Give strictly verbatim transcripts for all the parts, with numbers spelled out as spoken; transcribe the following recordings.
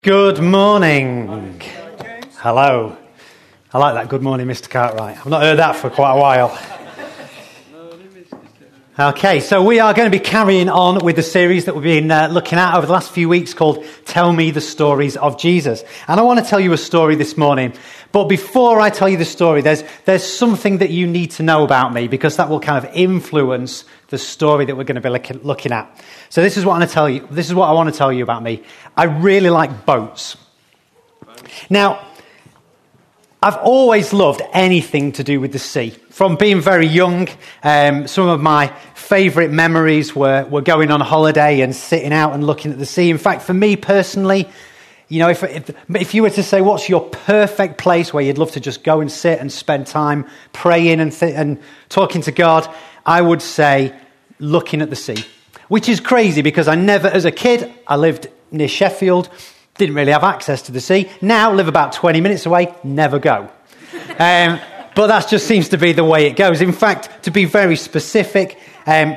Good morning. Hello. I like that. Good morning, Mister Cartwright. I've not heard that for quite a while. Okay, so we are going to be carrying on with the series that we've been uh, looking at over the last few weeks called Tell Me the Stories of Jesus. And I want to tell you a story this morning. But before I tell you the story, there's there's something that you need to know about me, because that will kind of influence the story that we're going to be look, looking at. So this is what I'm going to tell you. This is what I want to tell you about me. I really like boats. Now, I've always loved anything to do with the sea. From being very young, um, some of my favourite memories were, were going on holiday and sitting out and looking at the sea. In fact, for me personally, you know, if, if if you were to say what's your perfect place where you'd love to just go and sit and spend time praying and th- and talking to God, I would say looking at the sea. Which is crazy, because I never, as a kid, I lived near Sheffield, didn't really have access to the sea. Now, live about twenty minutes away, never go. Um, but that just seems to be the way it goes. In fact, to be very specific, um,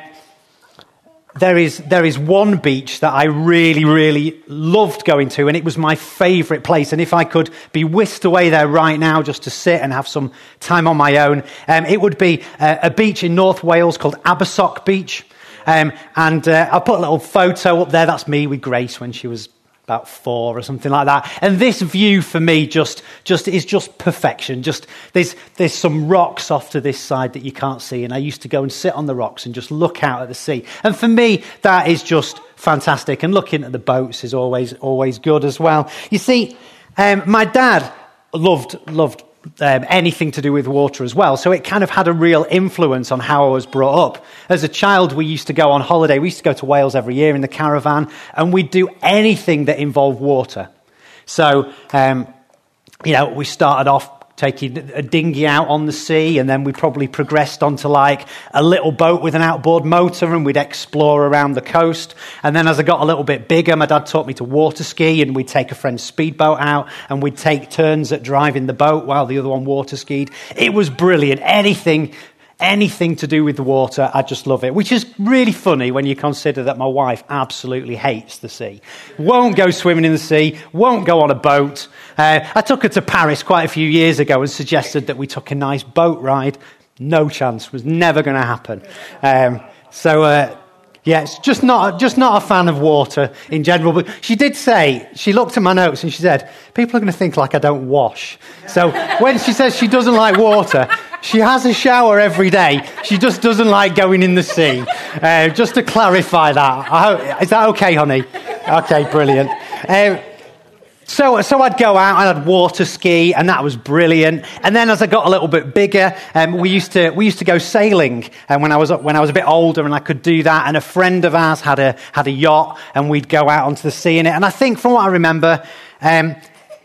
there is there is one beach that I really, really loved going to, and it was my favourite place. And if I could be whisked away there right now just to sit and have some time on my own, um, it would be uh, a beach in North Wales called Abersoch Beach. Um, and uh, I'll put a little photo up there. That's me with Grace when she was about four or something like that. And this view for me just just is just perfection. Just there's there's some rocks off to this side that you can't see, and I used to go and sit on the rocks and just look out at the sea. And for me, that is just fantastic. And looking at the boats is always always good as well. You see, um, my dad loved loved. Um, anything to do with water as well. So it kind of had a real influence on how I was brought up. As a child, we used to go on holiday. We used to go to Wales every year in the caravan, and we'd do anything that involved water. So, um, you know, we started off taking a dinghy out on the sea, and then we probably progressed onto like a little boat with an outboard motor, and we'd explore around the coast. And then as I got a little bit bigger, my dad taught me to water ski, and we'd take a friend's speedboat out, and we'd take turns at driving the boat while the other one water skied. It was brilliant. Anything Anything to do with the water, I just love it. Which is really funny when you consider that my wife absolutely hates the sea. Won't go swimming in the sea, won't go on a boat. Uh, I took her to Paris quite a few years ago and suggested that we took a nice boat ride. No chance, was never going to happen. Um, so, uh, yeah, it's just not, just not a fan of water in general. But she did say, she looked at my notes and she said, people are going to think like I don't wash. So when she says she doesn't like water, she has a shower every day. She just doesn't like going in the sea. Uh, just to clarify that. I hope, is that okay, honey? Okay, brilliant. Um, So, so I'd go out and I'd water ski, and that was brilliant. And then as I got a little bit bigger, um, we used to we used to go sailing. And when I was when I was a bit older, and I could do that. And a friend of ours had a had a yacht, and we'd go out onto the sea in it. And I think, from what I remember, um,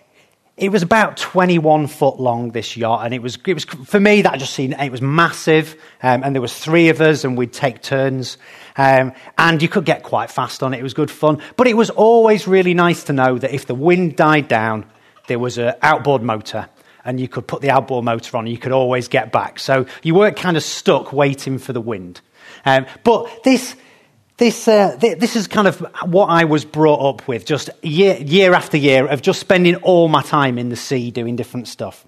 it was about twenty-one foot long, this yacht, and it was it was for me that just seemed it was massive. Um, and there was three of us, and we'd take turns. Um, and you could get quite fast on it. It was good fun. But it was always really nice to know that if the wind died down, there was an outboard motor, and you could put the outboard motor on, and you could always get back. So you weren't kind of stuck waiting for the wind. Um, but this this uh, th- this is kind of what I was brought up with, just year, year after year of just spending all my time in the sea doing different stuff.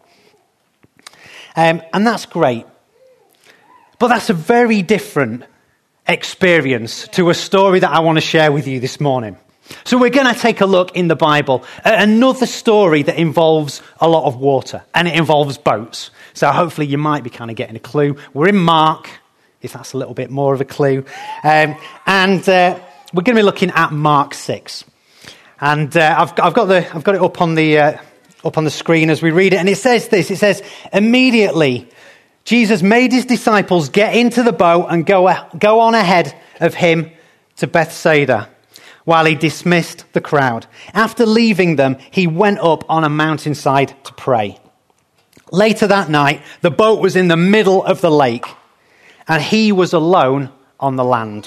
Um, and that's great. But that's a very different experience to a story that I want to share with you this morning. So we're going to take a look in the Bible at another story that involves a lot of water, and it involves boats. So hopefully you might be kind of getting a clue. We're in Mark, if that's a little bit more of a clue. Um, and uh, we're going to be looking at Mark six. And uh, I've, I've got the I've got it up on the uh, up on the screen as we read it, and it says this. It says, immediately Jesus made his disciples get into the boat and go, go on ahead of him to Bethsaida, while he dismissed the crowd. After leaving them, he went up on a mountainside to pray. Later that night, the boat was in the middle of the lake, and he was alone on the land.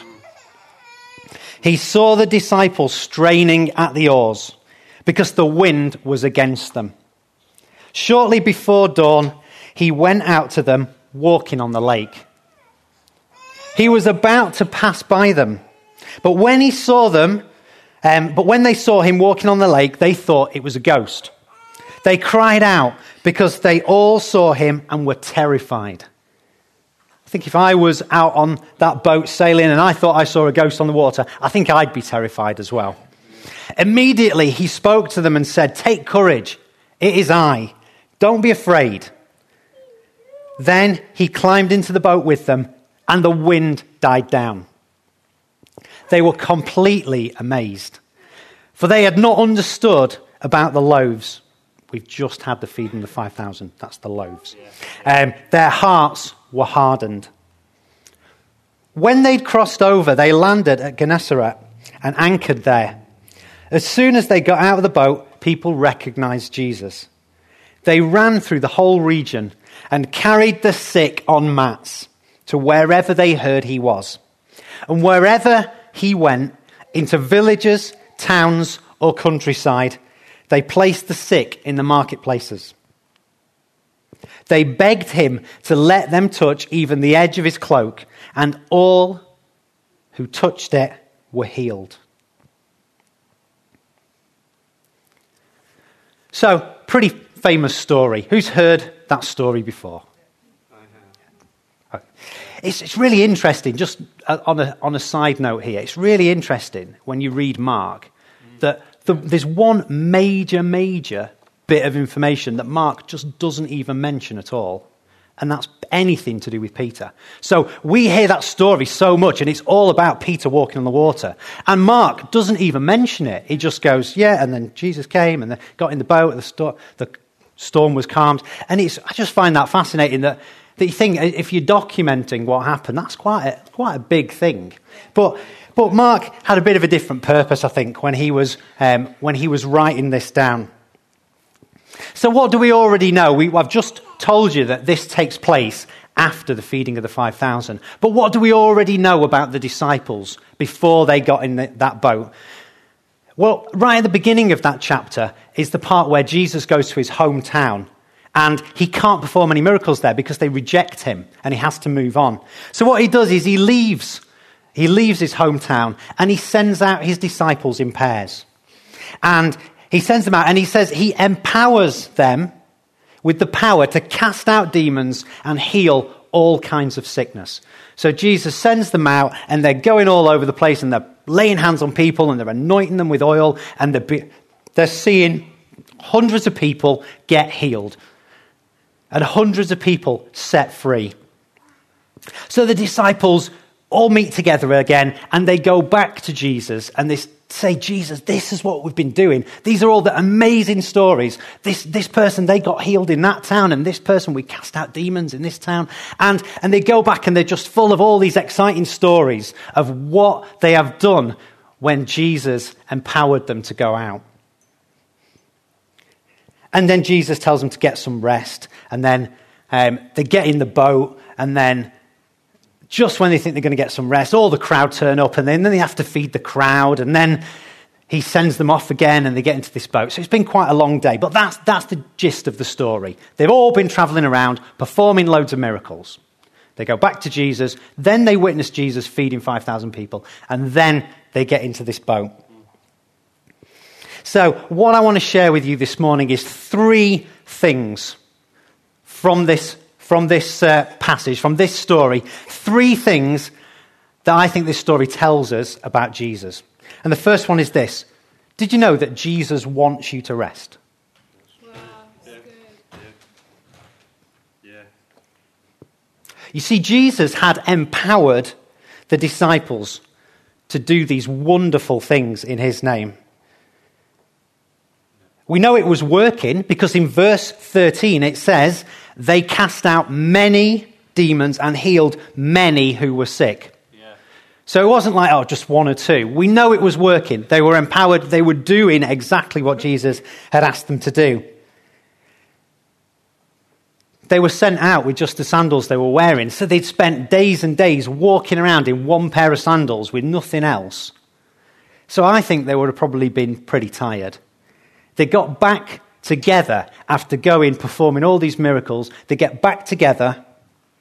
He saw the disciples straining at the oars, because the wind was against them. Shortly before dawn, he went out to them, walking on the lake. He was about to pass by them, but when he saw them Um, but when they saw him walking on the lake, they thought it was a ghost. They cried out because they all saw him and were terrified. I think if I was out on that boat sailing and I thought I saw a ghost on the water, I think I'd be terrified as well. Immediately he spoke to them and said, "Take courage, it is I. Don't be afraid." Then he climbed into the boat with them and the wind died down. They were completely amazed, for they had not understood about the loaves. We've just had the feeding of the five thousand. That's the loaves. Um, their hearts were hardened. When they'd crossed over, they landed at Gennesaret and anchored there. As soon as they got out of the boat, people recognized Jesus. They ran through the whole region and carried the sick on mats to wherever they heard he was. And wherever he went, into villages, towns, or countryside, they placed the sick in the marketplaces. They begged him to let them touch even the edge of his cloak, and all who touched it were healed. So, pretty famous story. Who's heard that story before? I have. It's, it's really interesting, just on a, on a side note here, it's really interesting when you read Mark that the, there's one major, major bit of information that Mark just doesn't even mention at all. And that's anything to do with Peter. So we hear that story so much, and it's all about Peter walking on the water. And Mark doesn't even mention it. He just goes, yeah, and then Jesus came, and they got in the boat, and the, sto- the storm was calmed. And it's, I just find that fascinating that, that you think if you're documenting what happened, that's quite a, quite a big thing. But but Mark had a bit of a different purpose, I think, when he was um, when he was writing this down. So what do we already know? We, I've just told you that this takes place after the feeding of the five thousand. But what do we already know about the disciples before they got in the, that boat? Well, right at the beginning of that chapter is the part where Jesus goes to his hometown. And he can't perform any miracles there because they reject him and he has to move on. So what he does is he leaves. He leaves his hometown and he sends out his disciples in pairs. And he sends them out and he says he empowers them with the power to cast out demons and heal all kinds of sickness. So Jesus sends them out and they're going all over the place and they're laying hands on people and they're anointing them with oil and they're, they're seeing hundreds of people get healed and hundreds of people set free. So the disciples all meet together again and they go back to Jesus and they say, Jesus, this is what we've been doing. These are all the amazing stories. This this person, they got healed in that town, and this person, we cast out demons in this town. And, and they go back and they're just full of all these exciting stories of what they have done when Jesus empowered them to go out. And then Jesus tells them to get some rest. And then um, they get in the boat, and then just when they think they're going to get some rest, all the crowd turn up, and then, then they have to feed the crowd, and then he sends them off again, and they get into this boat. So it's been quite a long day, but that's that's the gist of the story. They've all been traveling around, performing loads of miracles. They go back to Jesus, then they witness Jesus feeding five thousand people, and then they get into this boat. So what I want to share with you this morning is three things from this From this uh, passage, from this story, three things that I think this story tells us about Jesus. And the first one is this. Did you know that Jesus wants you to rest? Wow, that's good. Yeah. Yeah. You see, Jesus had empowered the disciples to do these wonderful things in his name. We know it was working because in verse thirteen it says, they cast out many demons and healed many who were sick. Yeah. So it wasn't like, oh, just one or two. We know it was working. They were empowered. They were doing exactly what Jesus had asked them to do. They were sent out with just the sandals they were wearing. So they'd spent days and days walking around in one pair of sandals with nothing else. So I think they would have probably been pretty tired. They got back together after going, performing all these miracles. They get back together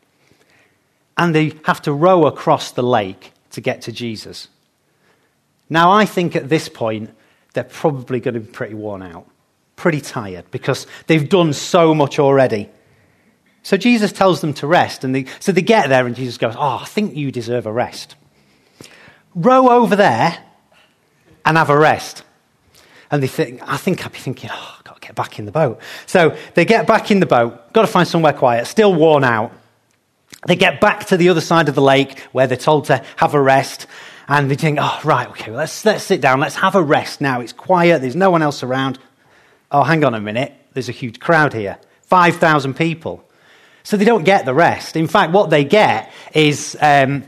and they have to row across the lake to get to Jesus. Now, I think at this point, they're probably going to be pretty worn out, pretty tired, because they've done so much already. So Jesus tells them to rest, and they, so they get there, and Jesus goes, oh, I think you deserve a rest. Row over there and have a rest. And they think, I think I'd be thinking, oh, I've got to get back in the boat. So they get back in the boat, got to find somewhere quiet, still worn out. They get back to the other side of the lake where they're told to have a rest. And they think, oh, right, okay, well, let's, let's sit down. Let's have a rest now. It's quiet. There's no one else around. Oh, hang on a minute. There's a huge crowd here. five thousand people. So they don't get the rest. In fact, what they get is, um,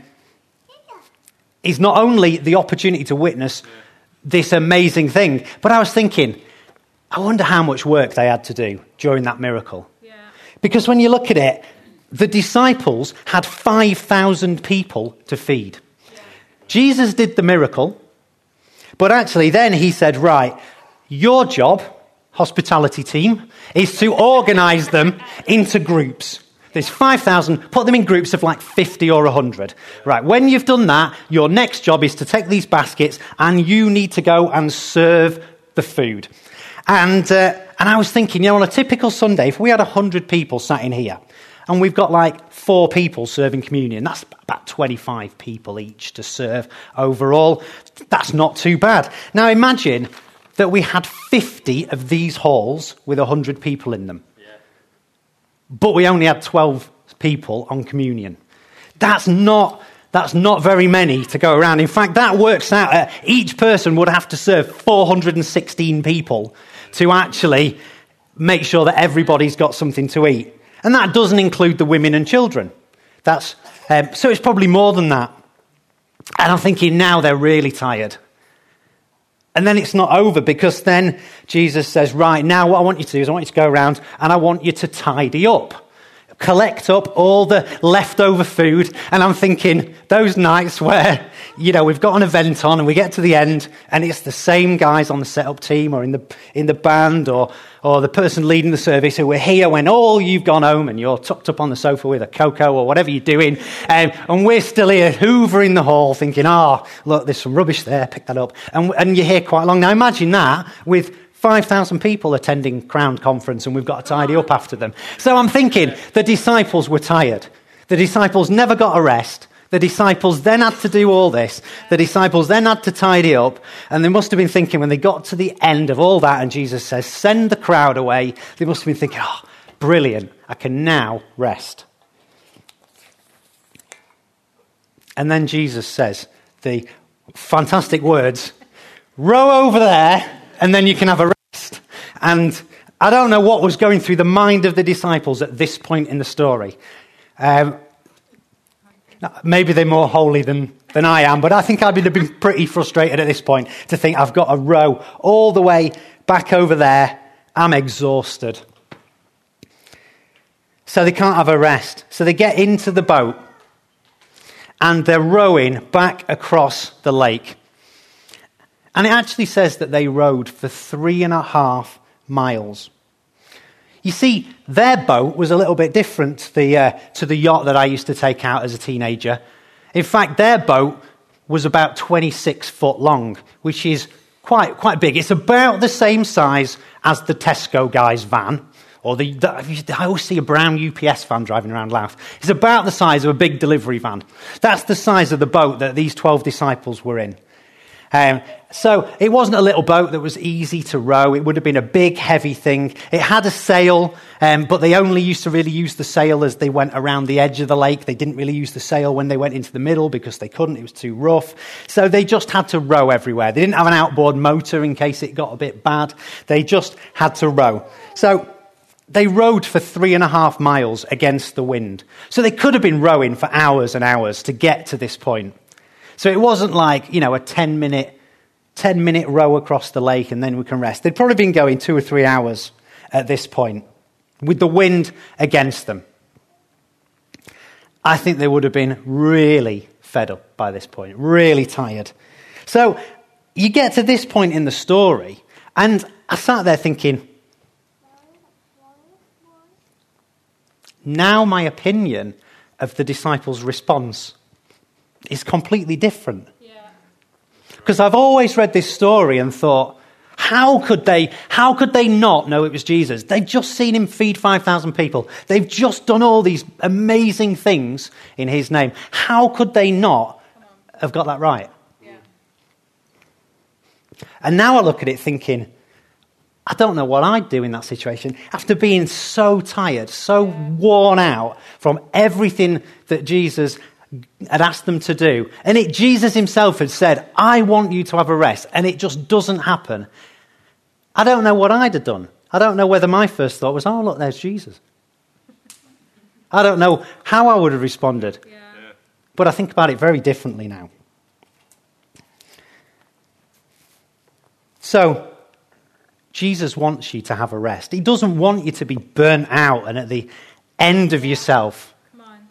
is not only the opportunity to witness this amazing thing, but I was thinking, I wonder how much work they had to do during that miracle. Yeah. Because when you look at it, the disciples had five thousand people to feed. Yeah. Jesus did the miracle, but actually then he said, right, your job, hospitality team, is to organize them into groups. There's five thousand, put them in groups of like fifty or one hundred. Right, when you've done that, your next job is to take these baskets and you need to go and serve the food. And uh, and I was thinking, you know, on a typical Sunday, if we had one hundred people sat in here and we've got like four people serving communion, that's about twenty-five people each to serve overall. That's not too bad. Now imagine that we had fifty of these halls with one hundred people in them. But we only had twelve people on communion. That's not, that's not very many to go around. In fact, that works out. Uh, each person would have to serve four hundred sixteen people to actually make sure that everybody's got something to eat. And that doesn't include the women and children. That's um, so it's probably more than that. And I'm thinking now they're really tired. And then it's not over, because then Jesus says, right, now what I want you to do is I want you to go around and I want you to tidy up. Collect up all the leftover food. And I'm thinking, those nights where, you know, we've got an event on and we get to the end and it's the same guys on the setup team or in the in the band or or the person leading the service who were here when all you've gone home and you're tucked up on the sofa with a cocoa or whatever you're doing. Um, and we're still here hoovering the hall thinking, oh, look, there's some rubbish there, pick that up. And, and you're here quite long. Now imagine that with five thousand people attending Crown Conference and we've got to tidy up after them. So I'm thinking the disciples were tired. The disciples never got a rest. The disciples then had to do all this. The disciples then had to tidy up. And they must have been thinking when they got to the end of all that and Jesus says, send the crowd away. They must have been thinking, oh, brilliant. I can now rest. And then Jesus says the fantastic words, row over there and then you can have a rest. And I don't know what was going through the mind of the disciples at this point in the story. Um, maybe they're more holy than, than I am, but I think I'd have been pretty frustrated at this point to think I've got to row all the way back over there. I'm exhausted. So they can't have a rest. So they get into the boat and they're rowing back across the lake. And it actually says that they rowed for three and a half miles. You see, their boat was a little bit different to the, uh, to the yacht that I used to take out as a teenager. In fact, their boat was about twenty-six foot long, which is quite quite big. It's about the same size as the Tesco guy's van. Or the, the I always see a brown U P S van driving around Louth. It's about the size of a big delivery van. That's the size of the boat that these twelve disciples were in. Um, so it wasn't a little boat that was easy to row. It would have been a big, heavy thing. It had a sail, um, but they only used to really use the sail as they went around the edge of the lake. They didn't really use the sail when they went into the middle because they couldn't. It was too rough. So they just had to row everywhere. They didn't have an outboard motor in case it got a bit bad. They just had to row. So they rowed for three and a half miles against the wind. So they could have been rowing for hours and hours to get to this point. So it wasn't like, you know, a ten minute, ten minute row across the lake and then we can rest. They'd probably been going two or three hours at this point with the wind against them. I think they would have been really fed up by this point, really tired. So you get to this point in the story and I sat there thinking, now my opinion of the disciples' response is completely different. Yeah. Because I've always read this story and thought, how could they, how could they not know it was Jesus? They'd just seen him feed five thousand people. They've just done all these amazing things in his name. How could they not have got that right? Yeah. And now I look at it thinking, I don't know what I'd do in that situation. After being so tired, so worn out from everything that Jesus had asked them to do. And it, Jesus himself had said, I want you to have a rest. And it just doesn't happen. I don't know what I'd have done. I don't know whether my first thought was, oh, look, there's Jesus. I don't know how I would have responded. Yeah. Yeah. But I think about it very differently now. So, Jesus wants you to have a rest. He doesn't want you to be burnt out and at the end of yourself. Come on.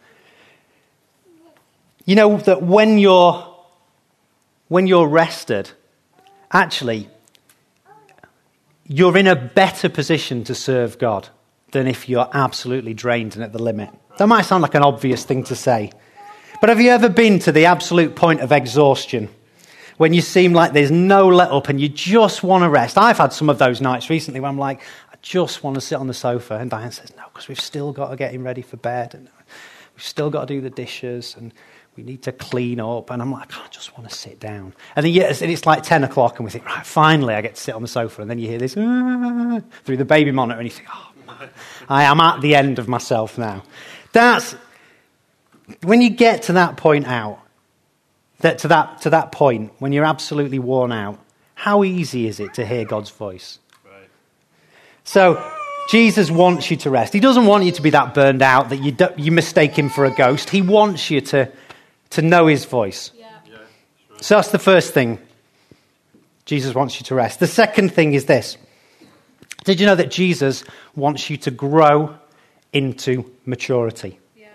You know that when you're when you're rested, actually, you're in a better position to serve God than if you're absolutely drained and at the limit. That might sound like an obvious thing to say. But have you ever been to the absolute point of exhaustion? When you seem like there's no let up and you just want to rest. I've had some of those nights recently where I'm like, I just want to sit on the sofa. And Diane says, no, because we've still got to get him ready for bed. And we've still got to do the dishes. And we need to clean up. And I'm like, I just want to sit down. And then yes, and it's like ten o'clock and we think, right, finally I get to sit on the sofa. And then you hear this ah, through the baby monitor. And you think, oh, man, I am at the end of myself now. That's, when you get to that point out, That to that to that point, when you're absolutely worn out, how easy is it to hear God's voice? Right. So, Jesus wants you to rest. He doesn't want you to be that burned out that you do, you mistake him for a ghost. He wants you to, to know his voice. Yeah. Yeah. Sure. So that's the first thing. Jesus wants you to rest. The second thing is this. Did you know that Jesus wants you to grow into maturity? Yeah.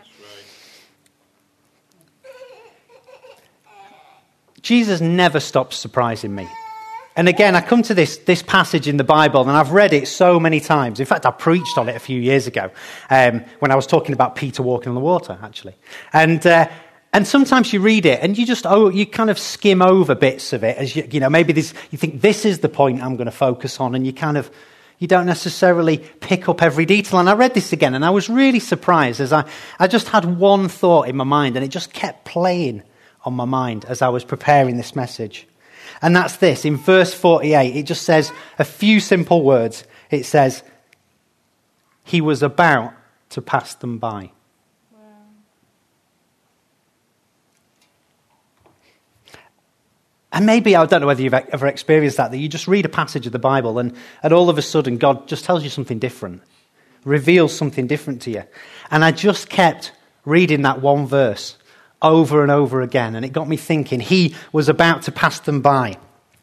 Jesus never stops surprising me. And again, I come to this, this passage in the Bible, and I've read it so many times. In fact, I preached on it a few years ago um, when I was talking about Peter walking on the water, actually. And uh, and sometimes you read it, and you just oh, you kind of skim over bits of it as you you know maybe this you think this is the point I'm going to focus on, and you kind of you don't necessarily pick up every detail. And I read this again, and I was really surprised as I I just had one thought in my mind, and it just kept playing on my mind as I was preparing this message. And that's this. In verse forty-eight, it just says a few simple words. It says, he was about to pass them by. Wow. And maybe, I don't know whether you've ever experienced that, that you just read a passage of the Bible and, and all of a sudden God just tells you something different, reveals something different to you. And I just kept reading that one verse over and over again, and it got me thinking, he was about to pass them by.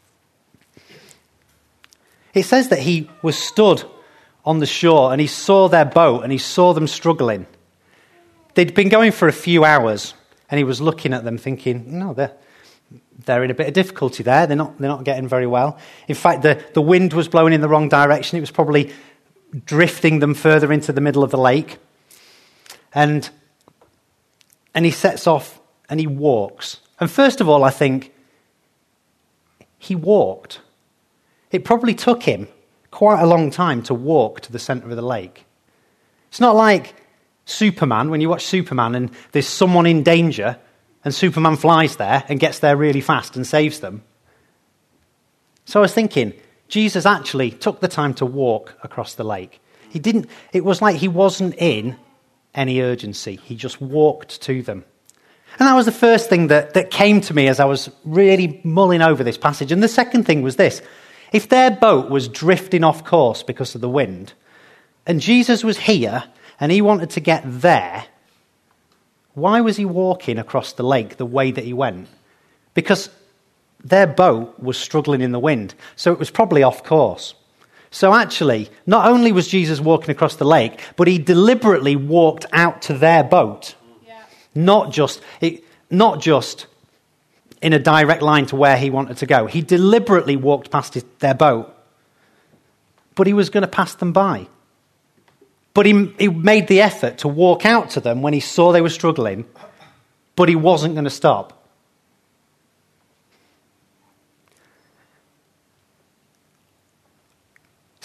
It says that he was stood on the shore and he saw their boat and he saw them struggling. They'd been going for a few hours and he was looking at them thinking, no, they're, they're in a bit of difficulty there. They're not, they're not getting very well. In fact, the, the wind was blowing in the wrong direction. It was probably drifting them further into the middle of the lake. And And he sets off and he walks. And first of all, I think he walked. It probably took him quite a long time to walk to the centre of the lake. It's not like Superman, when you watch Superman and there's someone in danger and Superman flies there and gets there really fast and saves them. So I was thinking, Jesus actually took the time to walk across the lake. He didn't, it was like he wasn't in any urgency. He just walked to them. And that was the first thing that, that came to me as I was really mulling over this passage. And the second thing was this. If their boat was drifting off course because of the wind, and Jesus was here and he wanted to get there, why was he walking across the lake the way that he went? Because their boat was struggling in the wind, so it was probably off course. So actually, not only was Jesus walking across the lake, but he deliberately walked out to their boat. Yeah. Not just, it, not just in a direct line to where he wanted to go. He deliberately walked past his, their boat, but he was going to pass them by. But he, he made the effort to walk out to them when he saw they were struggling, but he wasn't going to stop.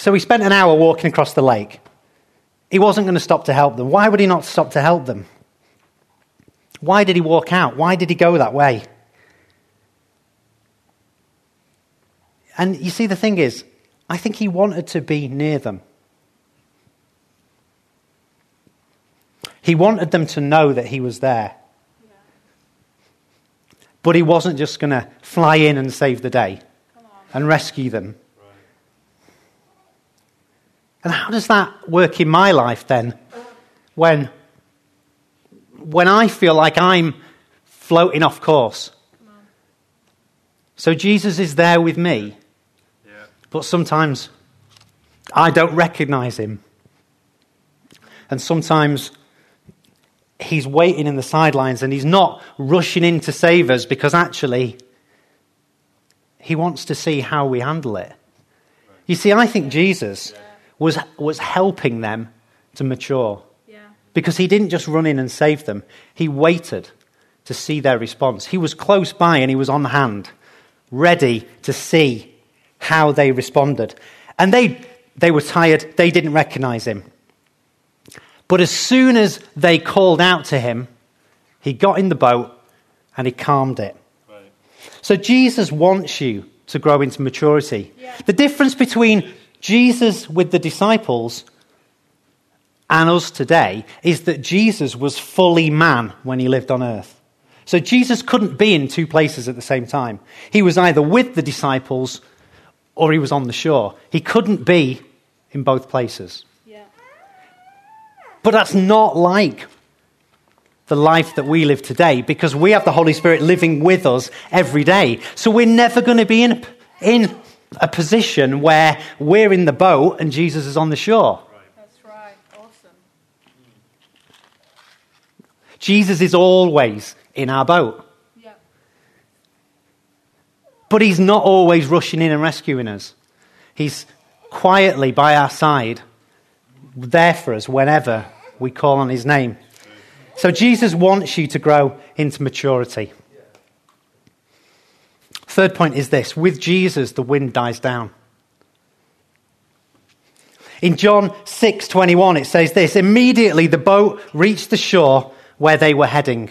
So he spent an hour walking across the lake. He wasn't going to stop to help them. Why would he not stop to help them? Why did he walk out? Why did he go that way? And you see, the thing is, I think he wanted to be near them. He wanted them to know that he was there. Yeah. But he wasn't just going to fly in and save the day Come on. and rescue them. Right. And how does that work in my life then? When, when I feel like I'm floating off course. Come on. So Jesus is there with me, Yeah. but sometimes I don't recognize him. And sometimes he's waiting in the sidelines and he's not rushing in to save us because actually he wants to see how we handle it. You see, I think Jesus was, was helping them to mature Yeah. because he didn't just run in and save them. He waited to see their response. He was close by and he was on hand, ready to see how they responded. And they, they were tired. They didn't recognize him. But as soon as they called out to him, he got in the boat and he calmed it. Right. So Jesus wants you to grow into maturity. Yeah. The difference between Jesus with the disciples and us today is that Jesus was fully man when he lived on earth. So Jesus couldn't be in two places at the same time. He was either with the disciples or he was on the shore. He couldn't be in both places. Yeah. But that's not like the life that we live today because we have the Holy Spirit living with us every day. So we're never going to be in, in a position where we're in the boat and Jesus is on the shore. That's right. Awesome. Jesus is always in our boat. Yeah. But he's not always rushing in and rescuing us. He's quietly by our side, there for us whenever we call on his name. So Jesus wants you to grow into maturity. Third point is this: with Jesus, the wind dies down. In John six twenty-one, it says this: immediately the boat reached the shore where they were heading.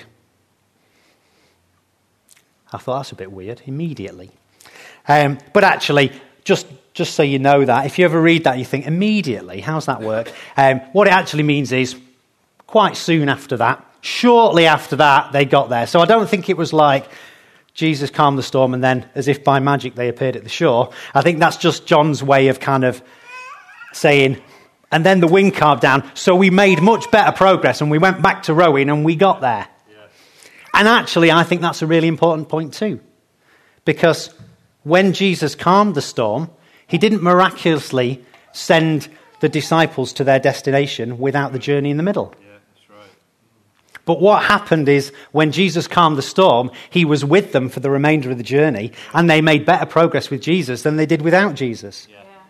I thought that's a bit weird. Immediately. Um, but actually, just Just so you know that, if you ever read that, you think, immediately, how's that work? Um, what it actually means is quite soon after that, shortly after that, they got there. So I don't think it was like Jesus calmed the storm and then, as if by magic, they appeared at the shore. I think that's just John's way of kind of saying, and then the wind calmed down, so we made much better progress and we went back to rowing and we got there. Yeah. And actually, I think that's a really important point too. Because when Jesus calmed the storm, he didn't miraculously send the disciples to their destination without the journey in the middle. Yeah, that's right. But what happened is when Jesus calmed the storm, he was with them for the remainder of the journey, and they made better progress with Jesus than they did without Jesus. Yeah. Yeah.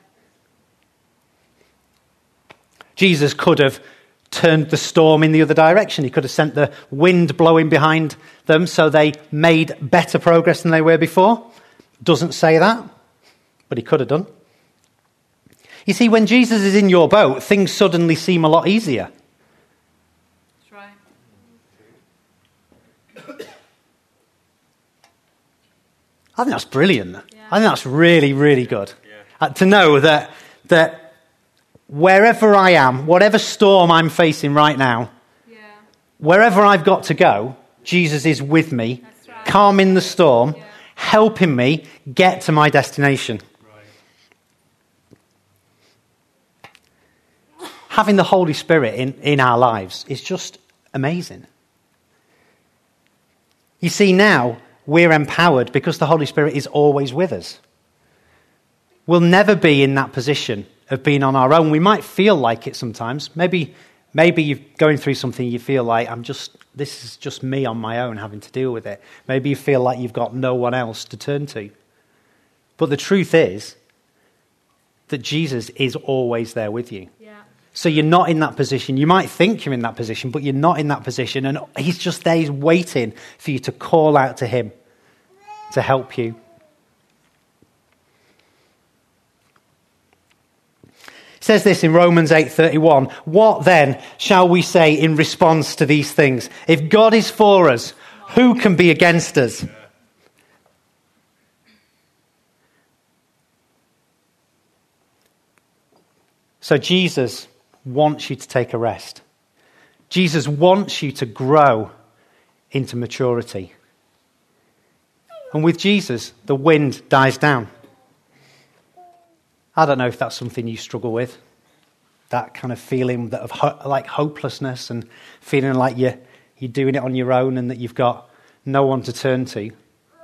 Jesus could have turned the storm in the other direction. He could have sent the wind blowing behind them so they made better progress than they were before. Doesn't say that. But he could have done. You see, when Jesus is in your boat, things suddenly seem a lot easier. That's right. I think that's brilliant. Yeah. I think that's really, really good. Yeah. Uh, to know that that wherever I am, whatever storm I'm facing right now, Yeah. wherever I've got to go, Jesus is with me, That's right. calming the storm, Yeah. helping me get to my destination. Right. Having the Holy Spirit in, in our lives is just amazing. You see, now we're empowered because the Holy Spirit is always with us. We'll never be in that position of being on our own. We might feel like it sometimes. Maybe, maybe you're going through something, you feel like, I'm just, this is just me on my own having to deal with it. Maybe you feel like you've got no one else to turn to. But the truth is that Jesus is always there with you. Yeah. So you're not in that position. You might think you're in that position, but you're not in that position. And he's just there, he's waiting for you to call out to him to help you. It says this in Romans eight thirty-one. What then shall we say in response to these things? If God is for us, who can be against us? So Jesus wants you to take a rest. Jesus wants you to grow into maturity. And with Jesus, the wind dies down. I don't know if that's something you struggle with. That kind of feeling that of ho- like hopelessness and feeling like you're, you're doing it on your own and that you've got no one to turn to.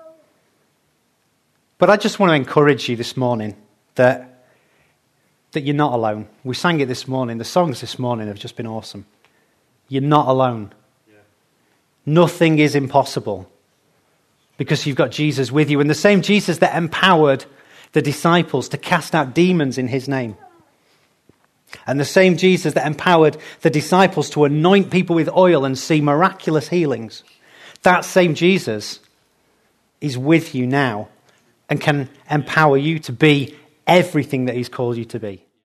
But I just want to encourage you this morning that, that you're not alone. We sang it this morning. The songs this morning have just been awesome. You're not alone. Yeah. Nothing is impossible because you've got Jesus with you. And the same Jesus that empowered the disciples to cast out demons in his name. And the same Jesus that empowered the disciples to anoint people with oil and see miraculous healings. That same Jesus is with you now and can empower you to be everything that he's called you to be.